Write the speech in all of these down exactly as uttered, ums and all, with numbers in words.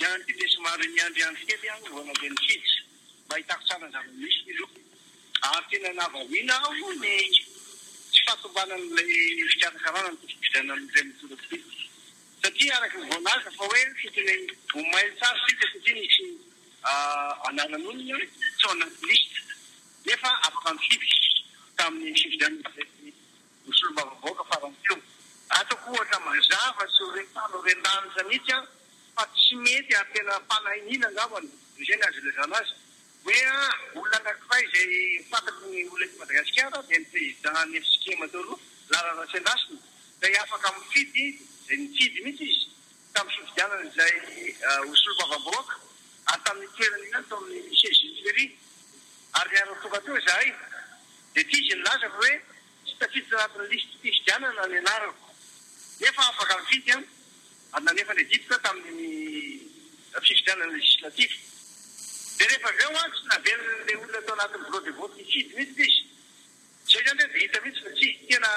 nianty dia somary niandry andro kely aho vao mandeha nifiditra mba hitako tsara zava-misy io ary tena navahina aho ny tsy fahatombanan'ilay fikarakarana ny fifidianana amin'izay mitoro-pity satria araka ny voanazy fa hoe fitony omaily tsara sika satria nisy ananan'olona tsy ao anaty lista nefa afaka mifidy tamin'ny fifidianana osolom-bavavoaka farany teo atako ohatra mazava sy rentano rendanitra mihitsy a fa tsy mety ary tena fanahiniana angambany izay ny azo ilazana azy hoe olona anankiray izay fantako ny olona eto Madagasikara dia ny président ny F-skema teo aloha Lara Ratsendrasina dia afaka mifidy izay nifidy mihitsy izy tamin'ny fifidianana izay osolom-bavavoaka ary tamin'ny toerana iny tao amin'ny Sezinfery ary niara tonga teo izahay dia ity izy nilaza fa hoe tsy tafiditra anatin'ny listy fifidianana ny anarako nefa afaka mifidy a ary nanefa ny dipoka tamin'ny fifidianana legislatif dia rehefa avy eo a tsy navelon'ilay olona tao anatin'ny bureau de vote mifidy mihitsy izy zay zany hoe dia hita mihitsy fa tsy tena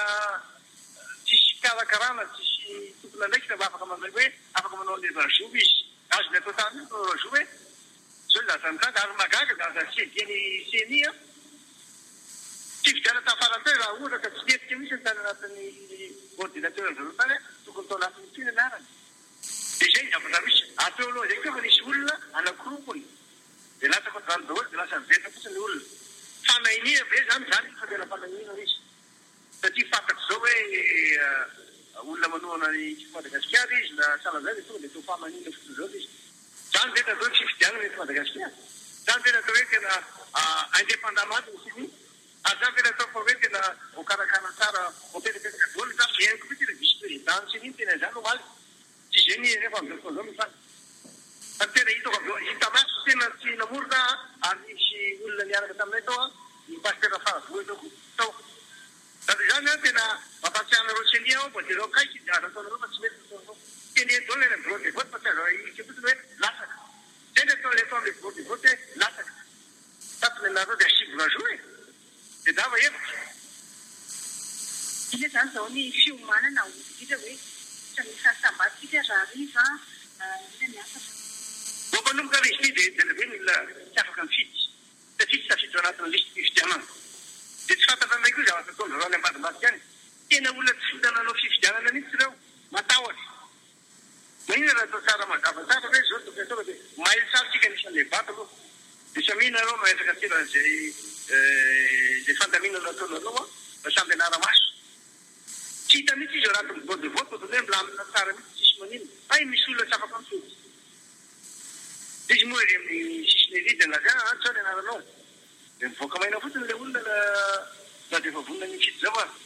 tsisy karakarana tsisy tompona ndraiky mba afaka manday hoe afaka manao le rajour izy azo le atao tany manao rajour hoe zao lazany tany ary magaga laza sediany seni a fifidiana tafarany teo raha ohatra ka tsy tetika mihitsy ny tany anatin'ny ordinateur zareo tany tokony tao anatin'ny tiny anarany dia izay zavatra misy ateo aloha zay koa fa nisy olona anankiroapony dia lasako zany daholo dia lasa miveta fotsiny olona fanahiniana be zany zany fa tena fanahiniana izy satria fantako zao hoe olona manohana ny Madagasikara izy na salan'izay dia tonga dia tao famanina fotsiny zao izy zany tena atao hoe fifidianana eto Madagasikara zany tena atao hoe tena indépendamment misy ny ary zany tena atao fa hoe tena voakarakana tsara mipetapetaka daholo za fiainako mihitsy ilay vice président sy iny tena izany omaly tsy izay ny rehefa amin'izao fotoana zao mifany fa tena hitako avy eo hita maso tena tsy namorona ary misy olona niaraka taminay tao a ny pasteur Faravoy tao tao sady zany a tena mampatsiahana reo senia ao mba dereo kaiky dia ataonareo fa tsy mety fotoana zao teny eto ilay bureau de vote fa tsy azo ike fotsiny hoe lasaka zay ny atao le atao le bureau de vote hoe lasaka tapony anareo dia asivy rajour e dia dava hevitra ina zany zao ny fiomanana olona hoe samisy sambatsika raha riva ina ny asa mampanomboka le izy ty dia lehibe ny olona tsy afaka mifidy satria tsy tafiditra anatin'ny listy fifidianana dia tsy fantatra anay koa zavatra ataon'ny zareo any ambadimbadika any tena olona tsy fitananao fifidianana mihitsy ireo matahotra maina raha atao tsara mazava tsara hoe zao tokony atao dia mahay tsara tsika anisan'ilay vata aloha dia samihina areo mahetraka tena zay zay fandaminana ataonareo a fa samby anara-maso tsy hita mihitsy izy anatin'ny bureau de vote tokony hoe milamina tsara mihitsy tsisy manino ay misy olona tsy afaka mifidy izy moa ry amin'ny sisiny erida laza tsao ny anaranao dia mivoaka maina fotsiny ilay olona na dia efa vonona ny fidy zao a